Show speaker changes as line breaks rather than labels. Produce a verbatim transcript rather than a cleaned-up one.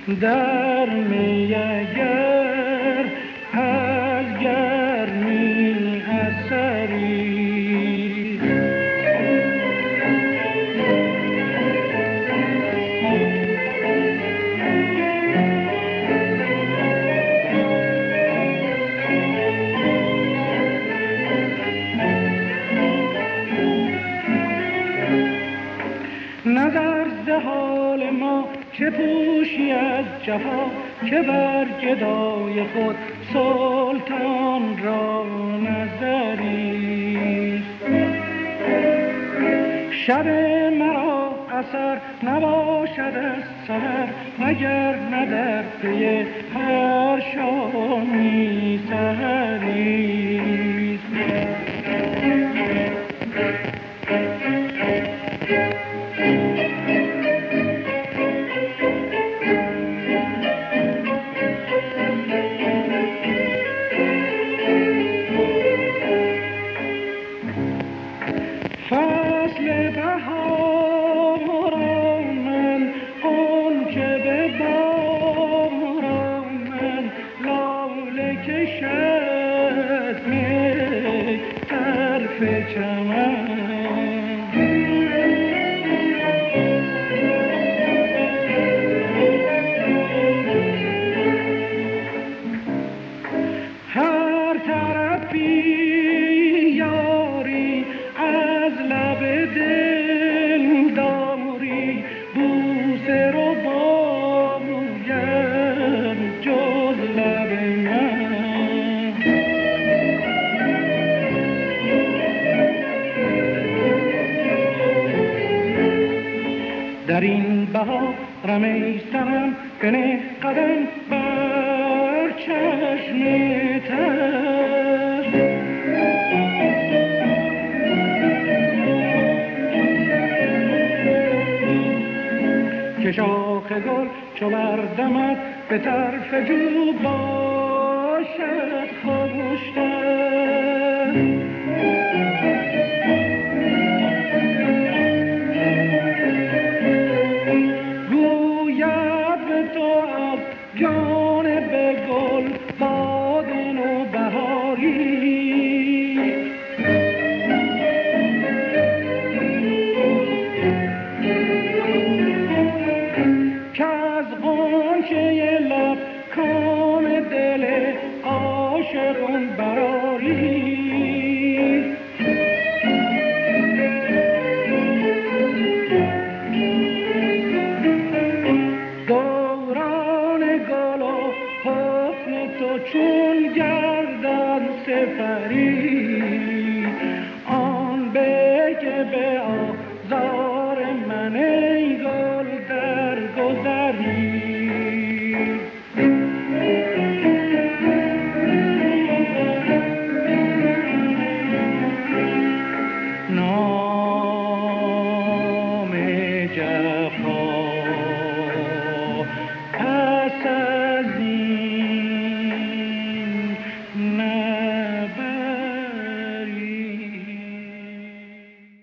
در می اگر از گرمی اثری نظر ز حال ما چه پوشی از جفا که بر گدای خود سلطان را نظری شب مرا اثر نباشد از سحر مگر نه در پی هر شامی سحری فصل بهار من اون که به بار من لاله کشد می طرف چمن هر طرفی یاری از لب دل داری بوسه رو باید جز لب من در این بهارم ای صنم بنه قدم بر چشم تر که شاخ گل چو بردمد به طرف جو باشد خاموش‌تر